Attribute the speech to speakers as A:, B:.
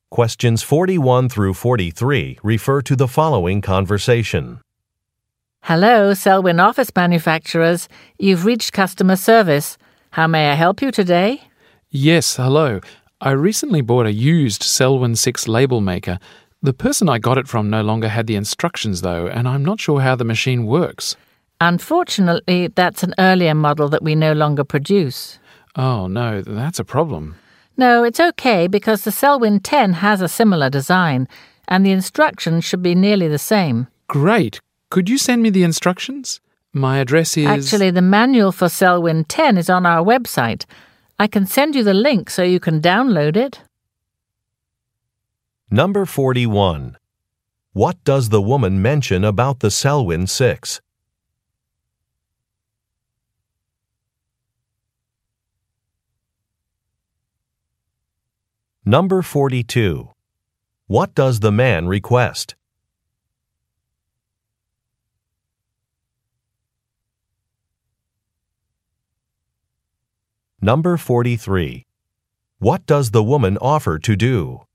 A: Questions 41 through 43 refer to the following conversation.
B: Hello, Selwyn Office Manufacturers. You've reached customer service. How may I help you today?
C: Yes, hello. I recently bought a used Selwyn 6 label maker. The person I got it from no longer had the instructions though, and I'm not sure how the machine works.
B: Unfortunately, that's an earlier model that we no longer produce.
C: Oh no, that's a problem.
B: No, it's okay because the Selwyn 10 has a similar design, and the instructions should be nearly the same.
C: Great. Could you send me the instructions? My address is...
B: Actually, the manual for Selwyn 10 is on our website. I can send you the link so you can download it.
A: Number 41. What does the woman mention about the Selwyn 6? Number 42. What does the man request? Number 43. What does the woman offer to do?